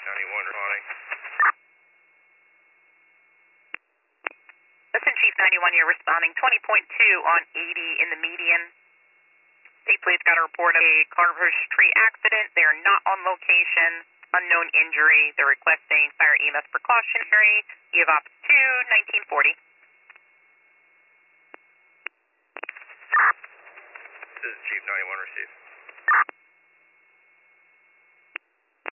91 responding. Listen, Chief 91, you're responding 20.2 on 80 in the median. Police got a report of a Carver Street accident. They are not on location. Unknown injury. They're requesting fire EMS precautionary. You have op 2, 1940. This is Chief 91 received.